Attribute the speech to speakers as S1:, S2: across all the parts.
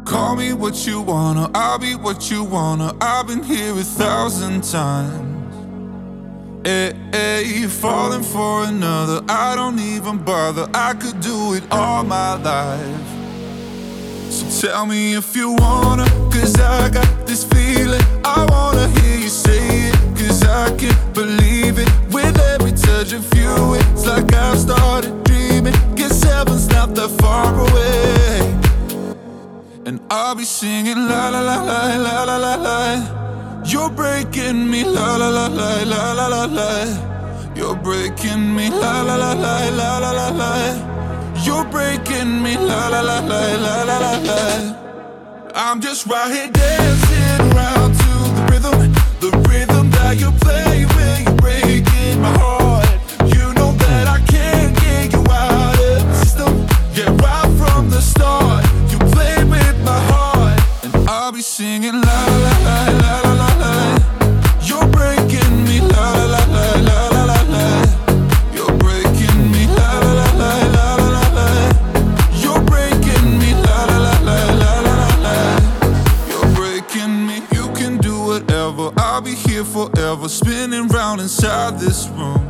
S1: Call me what you wanna, I'll be what you wanna. I've been here 1,000 times. Hey, falling for another, I don't even bother. I could do it all my life. So tell me if you wanna, cause I got this feeling. I wanna hear you say it, cause I can't believe it. With every touch of you, it's like I've started dreaming. Guess heaven's not that far away. And I'll be singing la la la la la la la la. You're breaking me la la la la la la la la. You're breaking me la la la la la la la la. You're breaking me la la la la la la la la. I'm just right here dancing around to the rhythm that you play when you're breaking my heart. You know that I can't get you out of the system. Yeah, right from the start. My heart, and I'll be singing la la la la la la la. You're breaking me la la la la la la la. You're breaking me la la la la la la la. You're breaking me la la la la la la la. You're breaking me. You can do whatever. I'll be here forever, spinning round inside this room.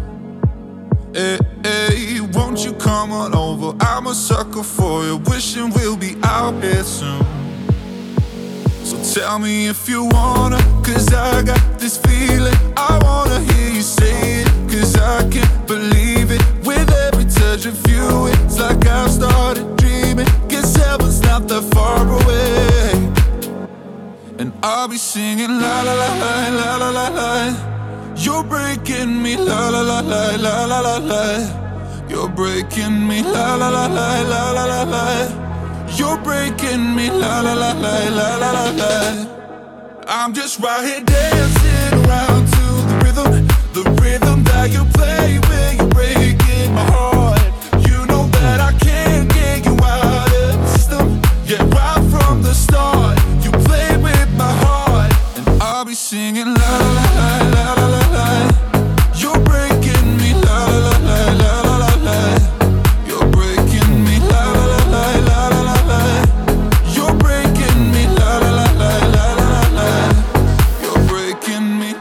S1: Hey, won't you come on over? I'm a sucker for you, wishing we'll be out here soon. So tell me if you wanna, cause I got this feeling. I wanna hear you say it, cause I can't believe it. With every touch of you, it's like I've started dreaming. Guess heaven's not that far away. And I'll be singing la la la la la la la la. You're breaking me la la la la la la la la. You're breaking me la la la la la la la la. You're breaking me la la la la la la la la. I'm just right here dancing around to the rhythm that you play when you're breaking my heart. You know that I can't get you out of the system. Yeah, right from the start, you play with my heart, and I'll be singing la la la la la la la. You're breaking me la la la la la la la. You're breaking me la la la la la la la. You're breaking me la la la la la la la. You're breaking me.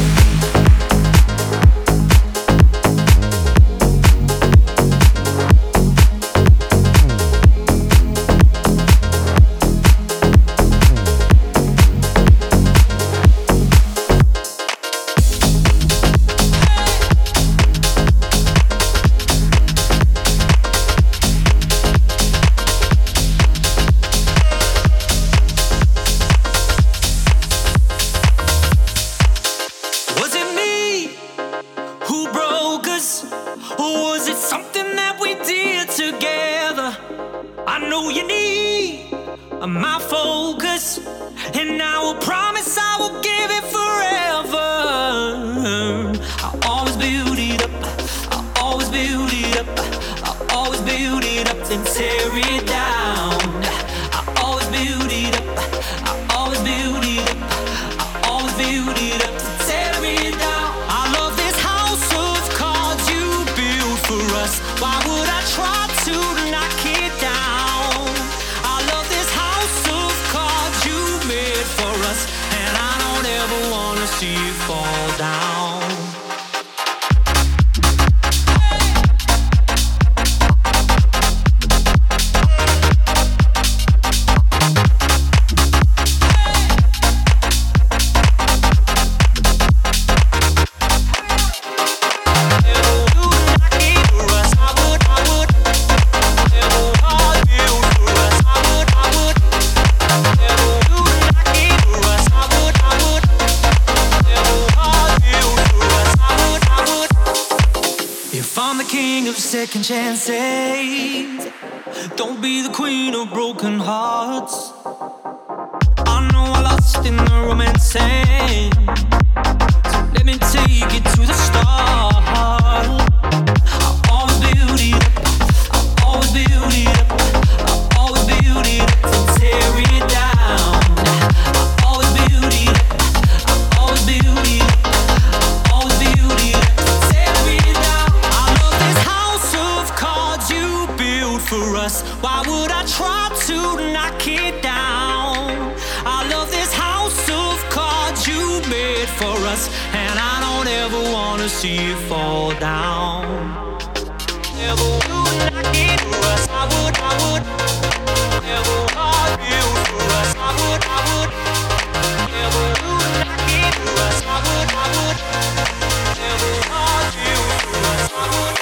S2: My focus, and I will promise I will give it forever. I'll always build it up, I'll always build it up, I'll always build it up and tear it down. I'll always build it up, I'll always build it up, I'll always build it up to tear it down. I love this house of cards you built for us. Why would I try to knock it down? I love this house of cards you made for us, and I don't ever wanna see it fall down. Second chances. Don't be the queen of broken hearts. I know I lost in the romance, so let me take it to the start. I'll always build it up, I'll always build it up, I'll always build it up to tear it down. I'll always build it up, I'll always build it up, I'll always build it up to tear it down. I love this house of cards you built for for us. Why would I try to knock it down? I love this house of cards you made for us, and I don't ever wanna see it fall down. Never would knock it for us. I would never want you for us. I would never would knock it for us. I would never want you for us. I would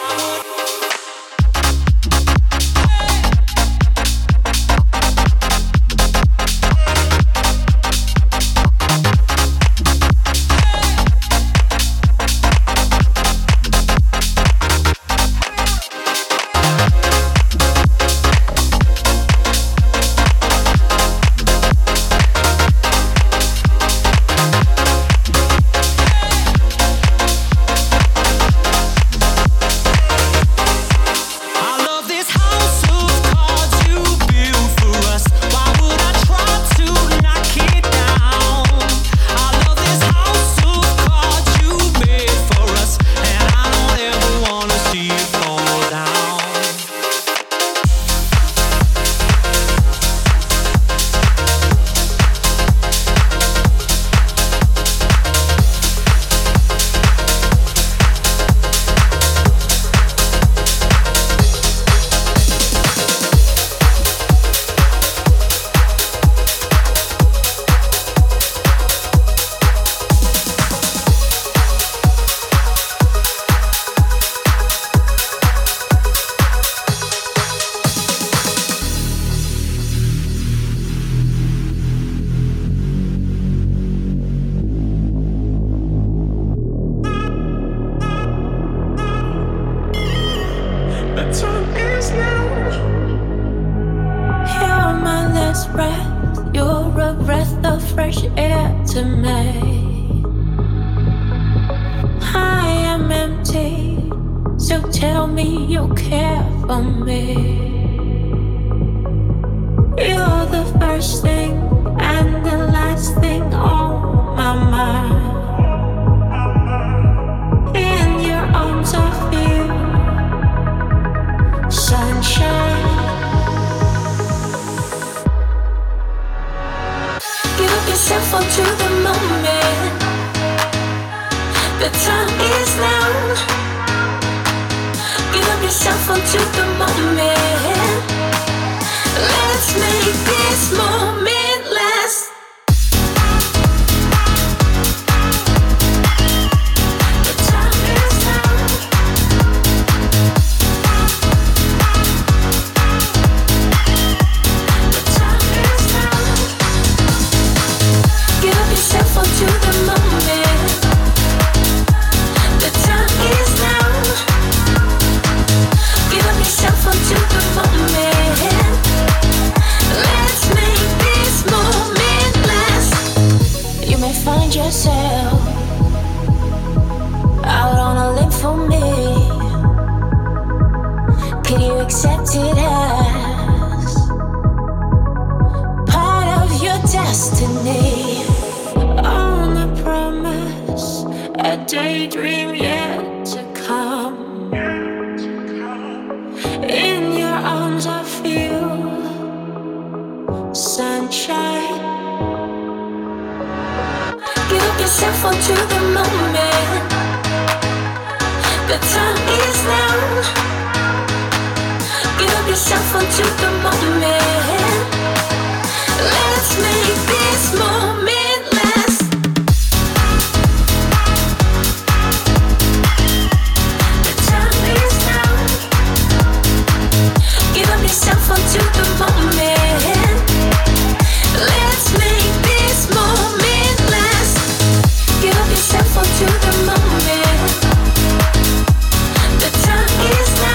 S3: the moment. The time is now.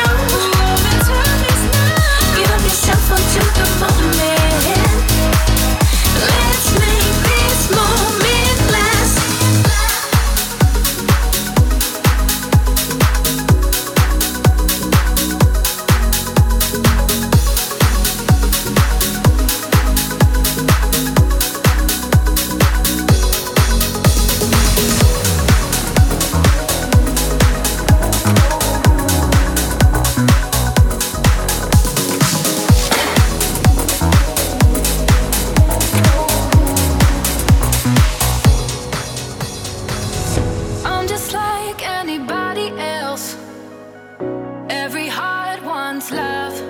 S2: once loved.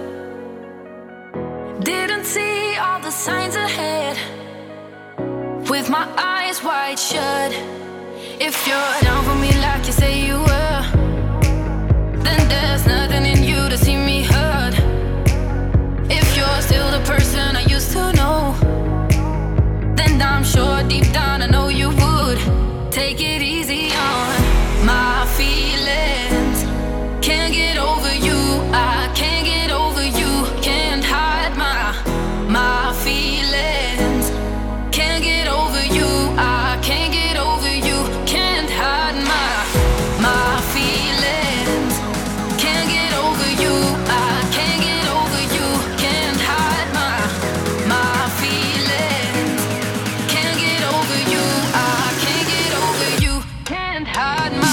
S2: Didn't see all the signs ahead. With my eyes wide shut. If you're down for me like you say you were, then there's nothing in you to see me hurt. If you're still the person I used to know, then I'm sure deep down I know you would take it easy on my feelings. Can't get over you, I can't get over you. Can't hide my feelings. Can't get over you, I can't get over you. Can't hide my feelings. Can't get over you, I can't get over you. Can't hide my feelings. Can't get over you, I can't get over you. Can't hide my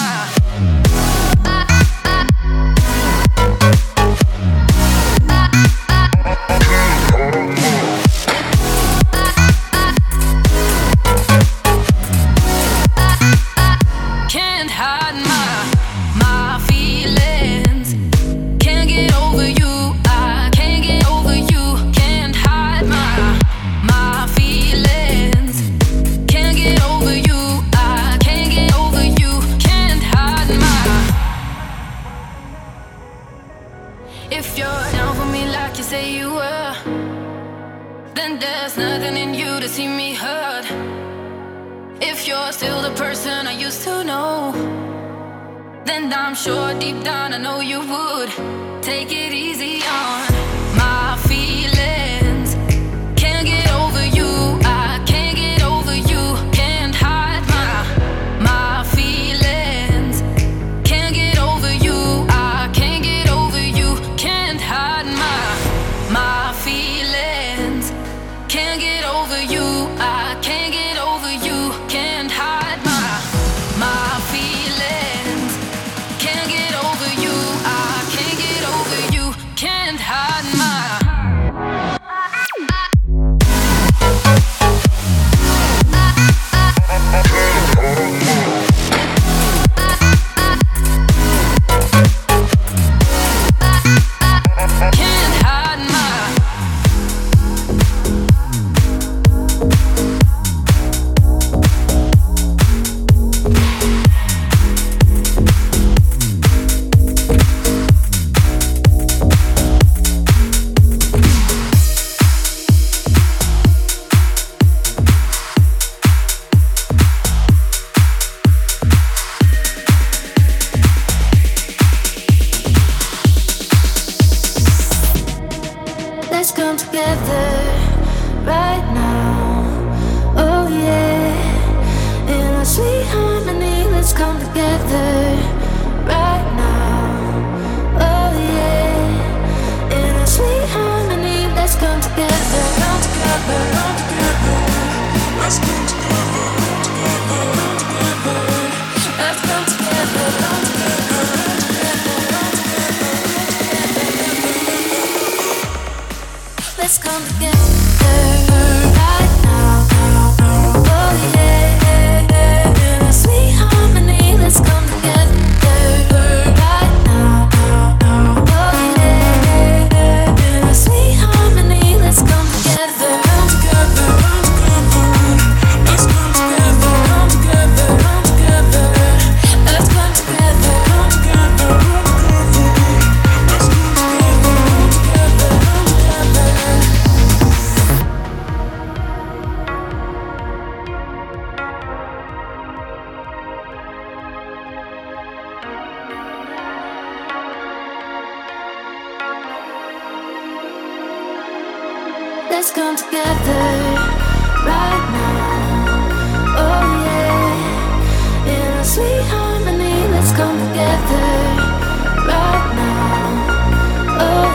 S2: I'm sure deep down I know you would take it easy on my feelings. Can't get over you, I can't get over you. Can't hide my feelings. Can't get over you, I can't get over you. Can't hide my feelings. Can't get over you, I can't get over you. Can't hide my feelings. Can't get over you, I can't get over you. Can't hide my
S3: let's come together right now. Oh yeah, in a sweet harmony. Let's come together right now. Oh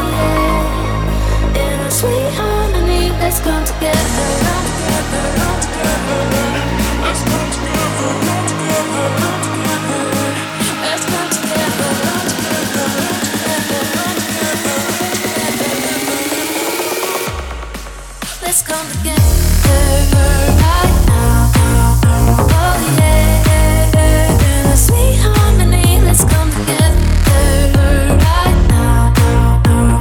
S3: yeah, in a sweet harmony. Let's come together. Come together, come together. Let's come together, come together, come together. Let's come together, come together, come together, come together. Let's come together right now. Oh yeah, in a sweet harmony. Let's come together right now.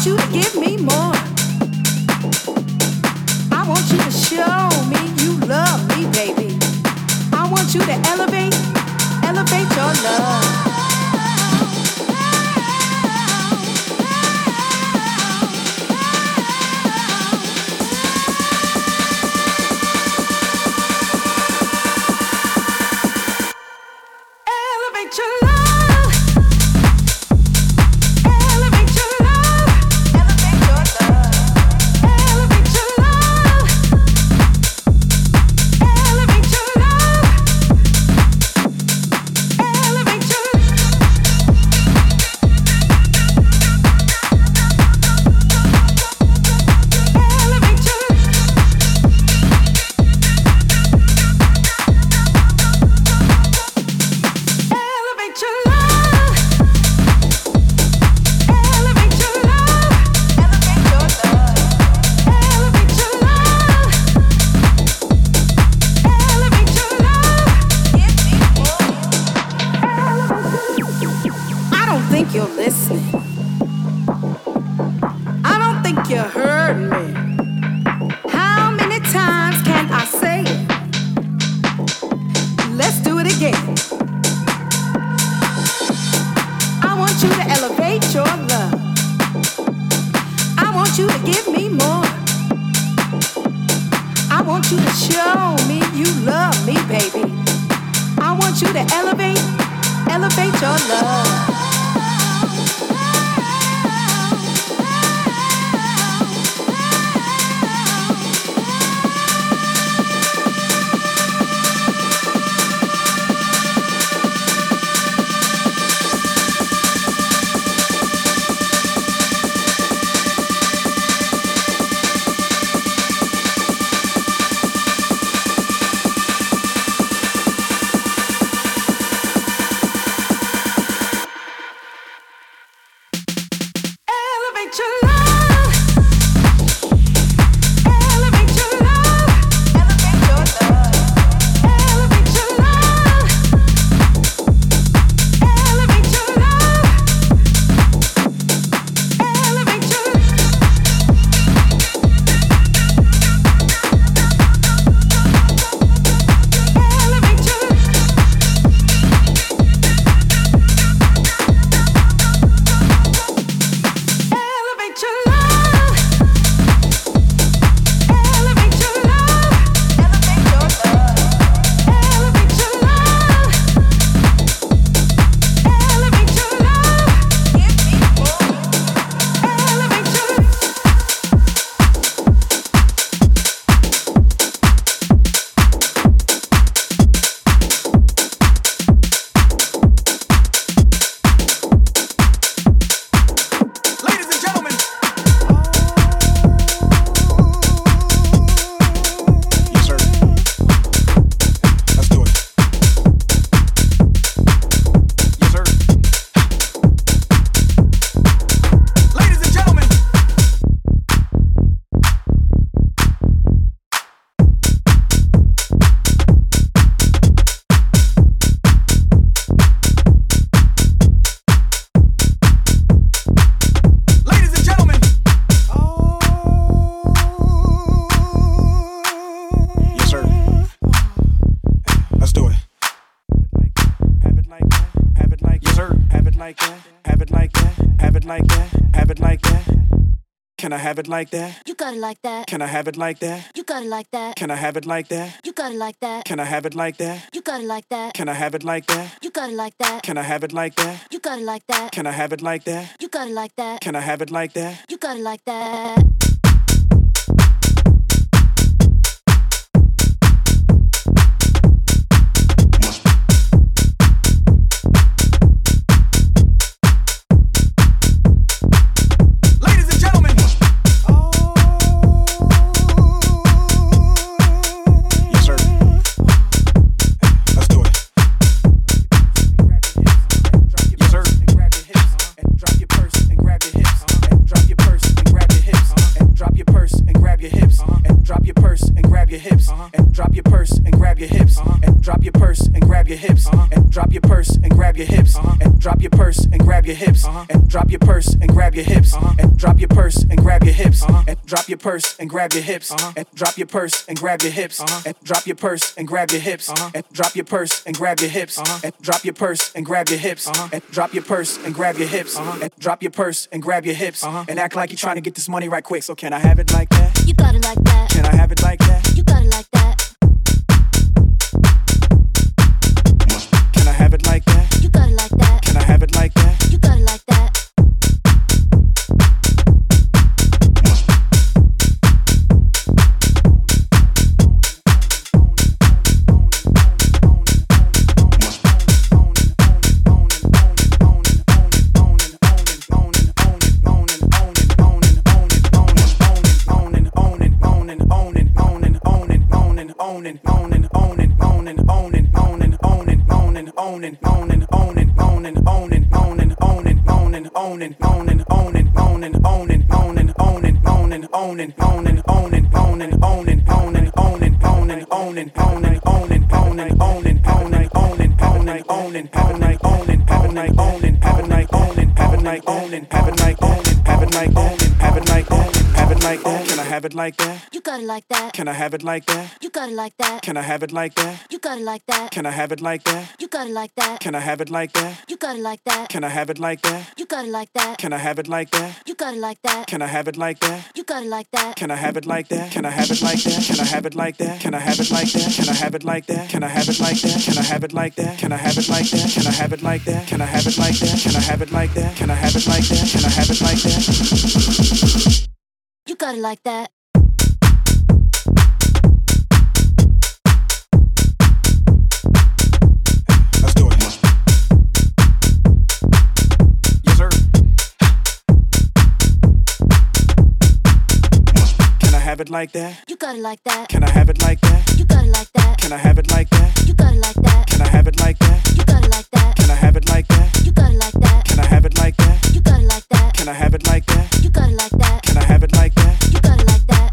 S4: you to give me more. I want you to show me you love me, baby. I want you to elevate your love.
S5: Can I have it like that?
S3: You got it like that.
S5: Can I have it like that?
S3: You got it like that.
S5: Can I have it like that?
S3: You got it like that.
S5: Can I have it like that?
S3: You got it like that.
S5: Can I have it like that?
S3: You got it like that.
S5: Can I have it like that?
S3: You got it like that.
S5: Can I have it like that?
S3: You got it like that.
S5: Can I have it like that?
S3: You got it like that.
S5: Drop your purse and grab your hips and drop your purse and grab grab your hips, and drop your purse and grab your hips, and drop your purse and grab your hips, and drop your purse and grab your hips, and drop your purse and grab your hips, and drop your purse and grab your hips, and drop your purse and grab your hips, and drop your purse and grab your hips, and drop your purse and grab your hips, and drop your purse and grab your hips, and drop your purse and grab your hips, and drop your purse and grab your hips, and act like you're trying to get this money right quick. So can I have it like that?
S3: You got it like that.
S5: Can I have it like that?
S3: You got it like that.
S5: Can I have it like that?
S3: You got it like that.
S5: Can I have it like that?
S3: You got it like that.
S5: Like that?
S3: You got it like that.
S5: Can I have it like that?
S3: You got it like that.
S5: Can I have it like that?
S3: You got it like that.
S5: Can I have it like that?
S3: You got it like that.
S5: Can I have it like that?
S3: You got it like that.
S5: Can I have it like that?
S3: You got it like that.
S5: Can I have it like that?
S3: You got it like that.
S5: Can I have it like that?
S3: You got it like that.
S5: Can I have it like that? Can I have it like that? Can I have it like that? Can I have it like that? Can I have it like that? Can I have it like that? Can I have it like that? Can I have it like that? Can I have it like that? Can I have it like that? Can I have it like that? Can I have it like that? Can I have it like that?
S3: You got it like that.
S5: Have it like that?
S3: You got it like that.
S5: Can I have it like that?
S3: You got it like that.
S5: Can I have it like that?
S3: You got it like that.
S5: Can I have it like that?
S3: You got it like that.
S5: Can I have it like that?
S3: You got it like that.
S5: Can I have it like that?
S3: You got it like that.
S5: Can I have it like that?
S3: You got it like that.
S5: Can I have it like that?
S3: You got it like that.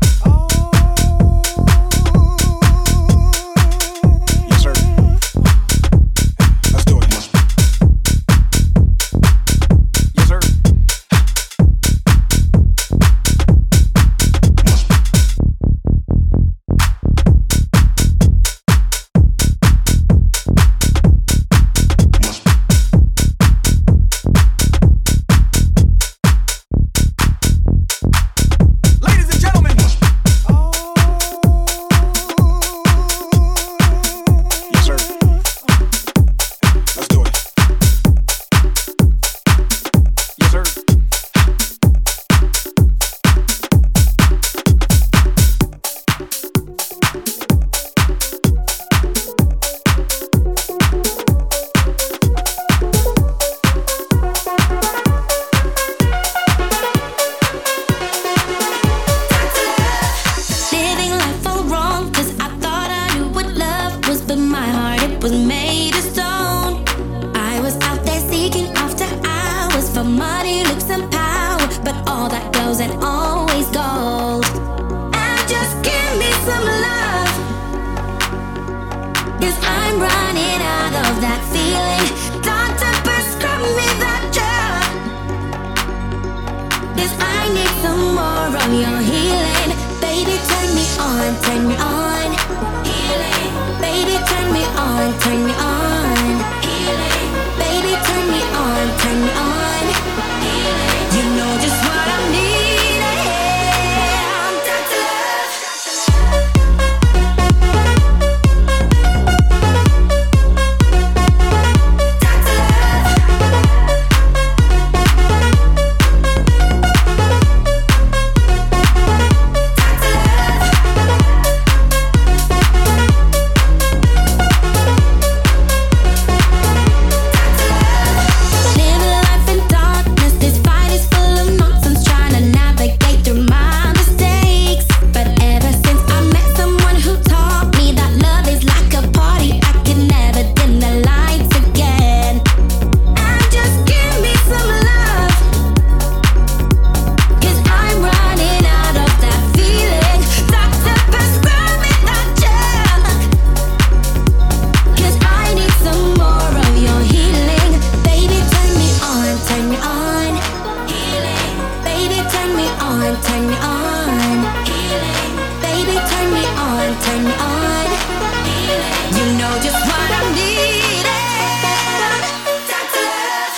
S5: Yes, sir. Let's do it. Yes, sir.
S3: turn me on. Baby, turn me on, turn me on. You know just what I'm needing. Dr. Love.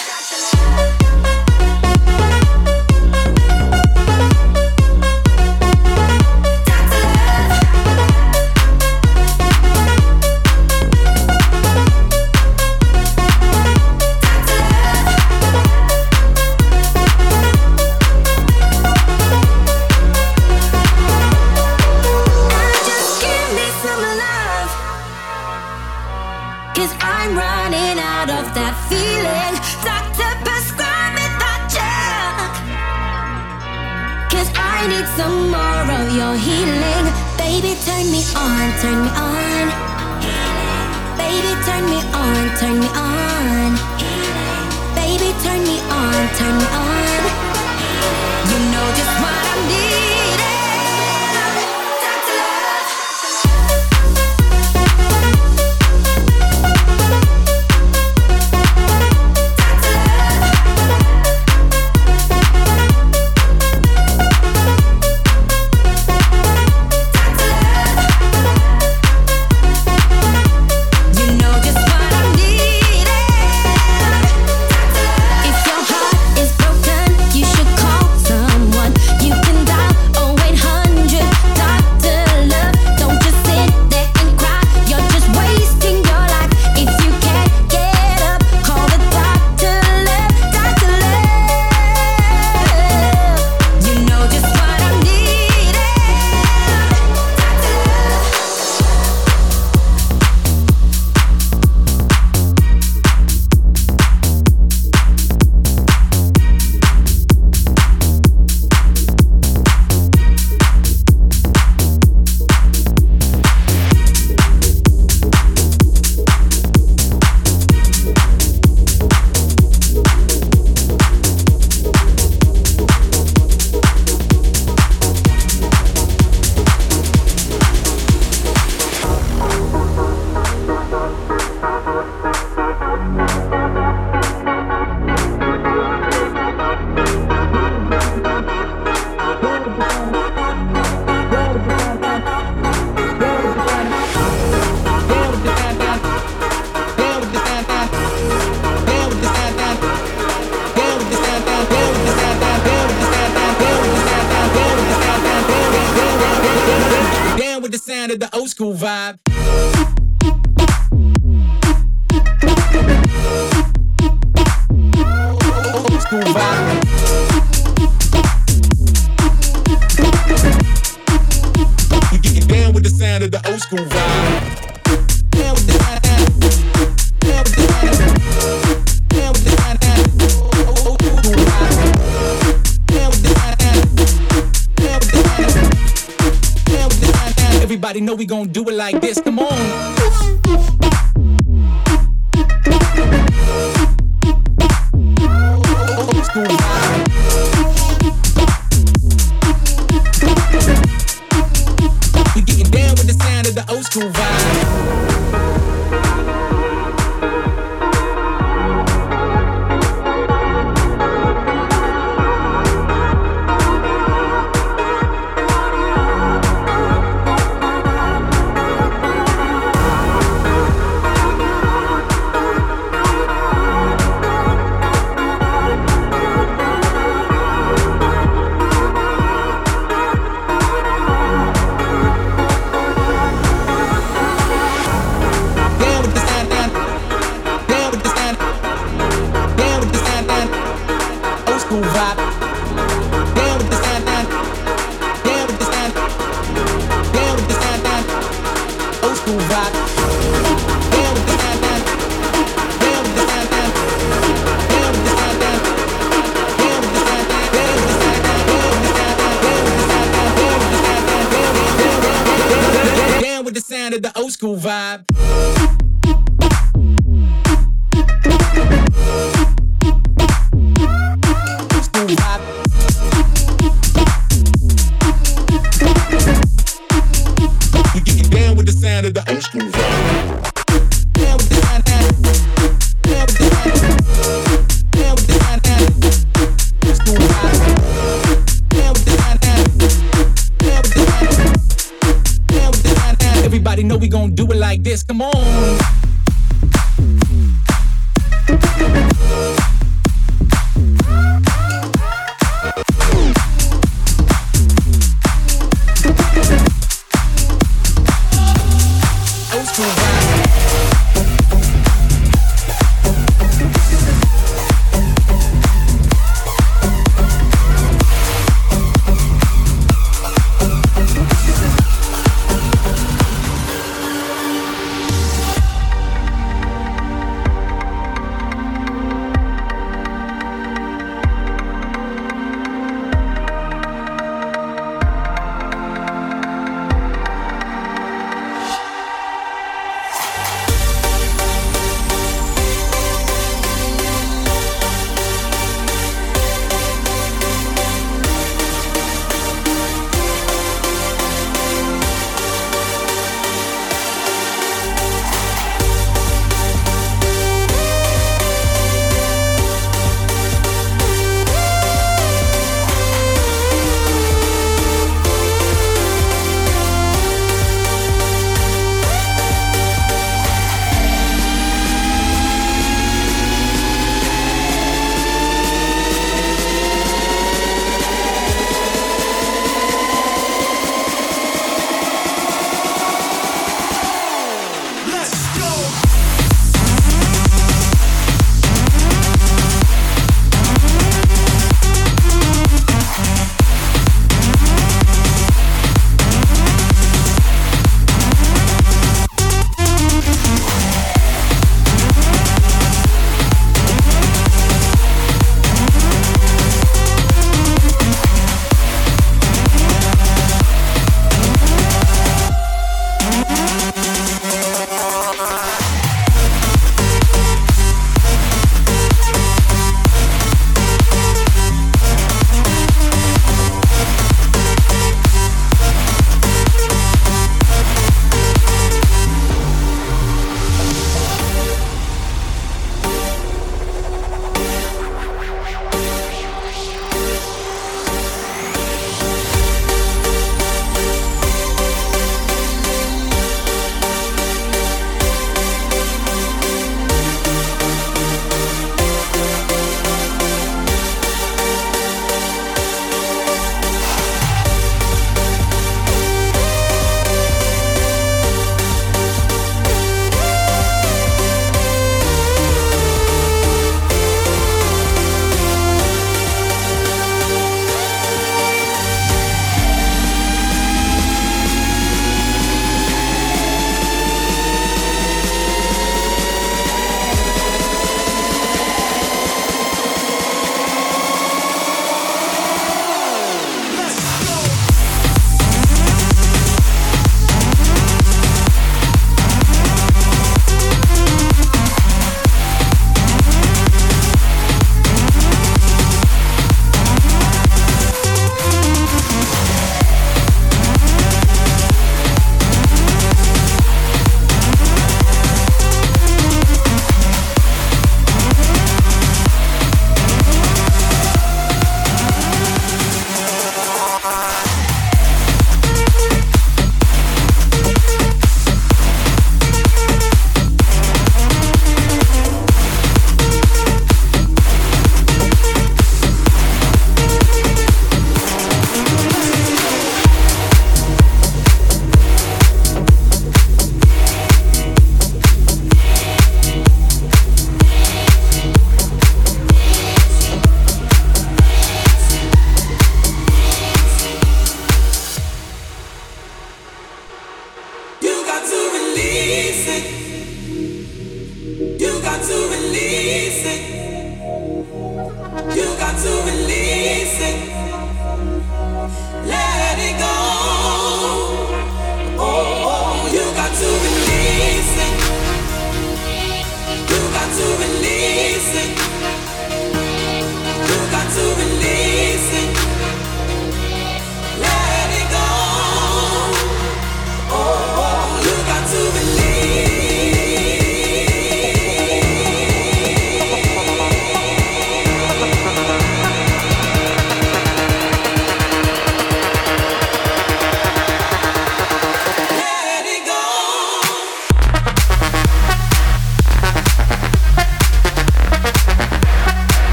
S3: I'm running out of that feeling. Doctor, prescribe me that drug. 'Cause I need some more of your healing. Baby, turn me on, turn me on. Baby, turn me on, turn me on. Baby, turn me on, turn me on. You know just what I'm needing. Dr. Love.
S6: The old school vibe. Old school vibe. You get down with the sound of the old school vibe. Down with the sound. Down with the sound. Down with the sound. Old school vibe. Down with the sound. Down with the sound. Down with the sound. Everybody know we gon' do it like this. Come on. Old school vibe. We getting down with the sound of the old school vibe. The old school vibe. Old school vibe. We get down with the sound of the old school vibe. Down with the sound. Down with the sound. Down with the sound. Old school vibe. Down with the sound. this. Come on. Old school vibe.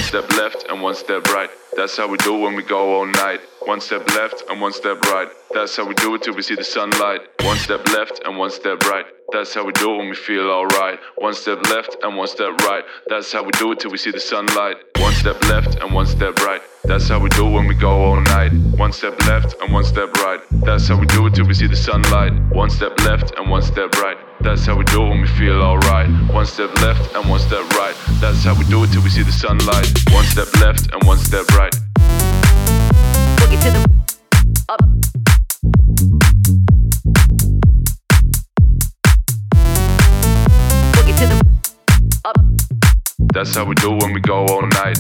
S1: step left and one step right. That's how we do when we go all night. One step left and one step right. That's how we do it till we see the sunlight. One step left and one step right. That's how we do it when we feel alright. One step left and one step right. That's how we do it till we see the sunlight. One step left and one step right. That's how we do it when we go all night. One step left and one step right. That's how we do it till we see the sunlight. One step left and one step right. That's how we do it when we feel alright. One step left and one step right. That's how we do it till we see the sunlight. One step left and one step right.
S7: Boogie to the up. Boogie to the up.
S1: That's how we do when we go all night.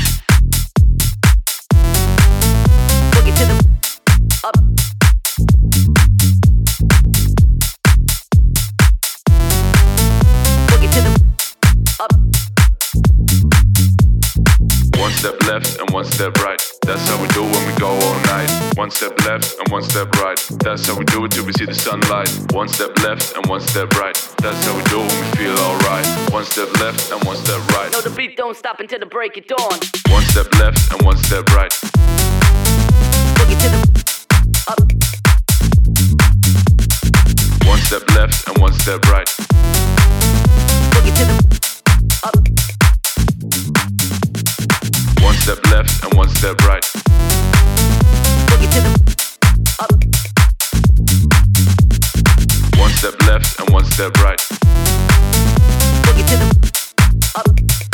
S7: Boogie to the up. Boogie to the up.
S1: One step left and one step right. That's how we do when we go all night. One step left and one step right. That's how we do it till we see the sunlight. One step left and one step right. That's how we do it when we feel alright. One step left and one step right.
S7: No, the beat don't stop until the break of dawn.
S1: One step left and one step right.
S7: Boogie to the up.
S1: One step left and one step right.
S7: Boogie to the up.
S1: One step left and one step right.
S7: Boogie to the up.
S1: One step left and one step right.
S7: Boogie to the up.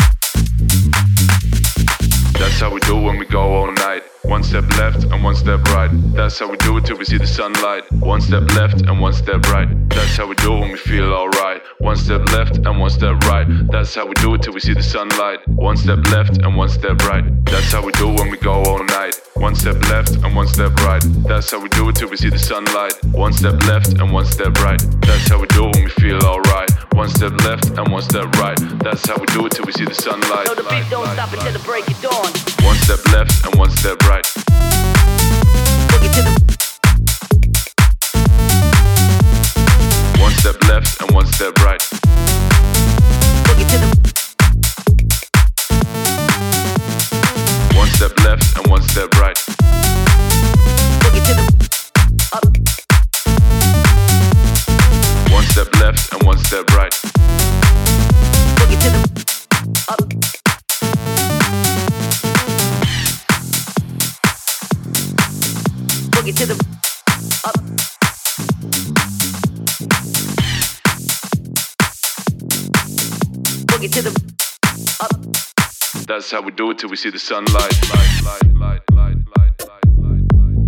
S1: That's how we do when we go all night. One step left and one step right. That's how we do it till we see the sunlight. One step left and one step right. That's how we do it when we feel alright. One step left and one step right. That's how we do it till we see the sunlight. One step left and one step right. That's how we do it when we go all night. One step left and one step right. That's how we do it till we see the sunlight. One step left and one step right. That's how we do it when we feel alright. One step left and one step right. That's how we do it till we see the sunlight.
S7: No, the beat don't stop until the break of dawn.
S1: One step left and one step right.
S7: Boogie to the
S1: One step left and one step right.
S7: boogie to the
S1: One step left and one step right.
S7: boogie to the up.
S1: One step left and one step right.
S7: Boogie to the up. Boogie to the up. Boogie to the up.
S1: That's how we do it till we see the sunlight. Light, light, light, light, light, light, light,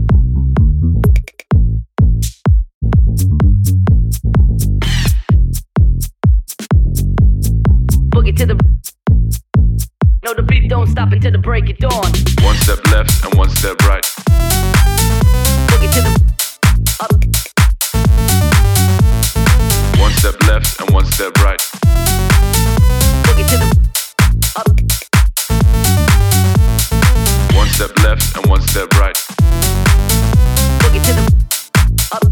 S7: Boogie to the. No, the beat don't stop until the break of dawn.
S1: One step left and one step right.
S7: Boogie to the up.
S1: One step left and one step right.
S7: Boogie to the up.
S1: One step left and one step right.
S7: Boogie to the up.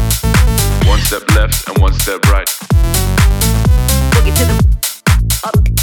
S1: One step left and one step right.
S7: Boogie to the up.